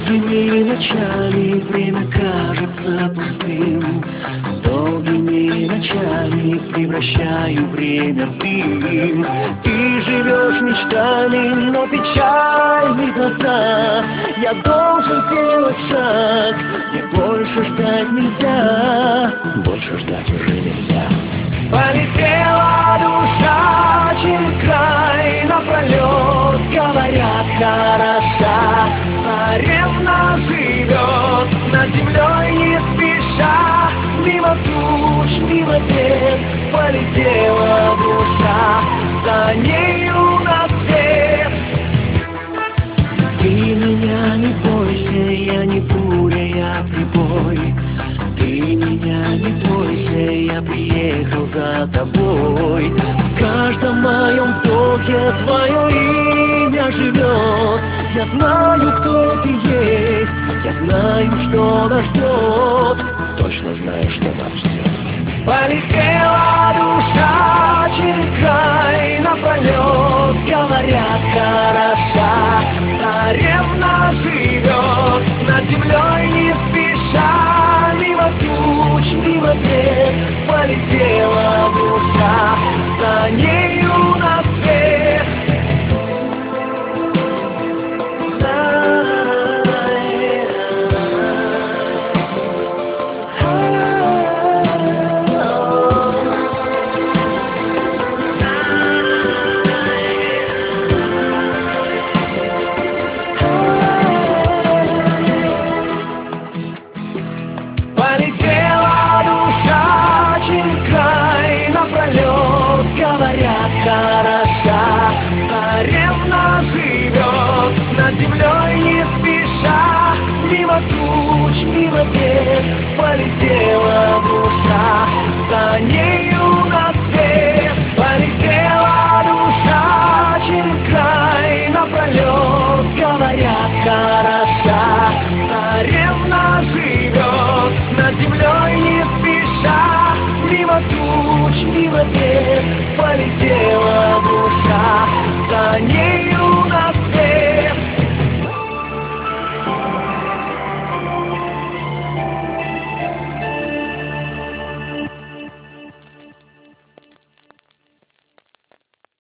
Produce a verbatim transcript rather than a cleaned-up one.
Долгими ночами время кажется пустым. Долгими ночами превращаю время в дым. Ты живешь мечтами, но печальны глаза. Я должен сделать шаг, где больше ждать нельзя. Больше ждать уже нельзя. Полетела душа через край напролет, говорят, хороша. Царевна живет над землей не спеша. Мимо туч, мимо бед полетела душа, за нею на свет. Ты меня не бойся, я не буря, я прибой. Ты меня не бойся, я приехал за тобой. В каждом моем вдохе твое имя живет. Я знаю, кто ты есть, я знаю, что нас ждет. Точно знаю, что нас ждет. Полетела душа через край напролет, говорят, хороша. Царевна живет над землей не спеша. Мимо туч, мимо бед полетела душа, за нею на свет. Хороша, царевна живет над землей не спеша. Мимо туч, мимо бед полетела душа, за нею на свет. Полетела душа через край напролет, говорят, хороша. Царевна живет над землей не спеша. Мимо туч, мимо бед полетела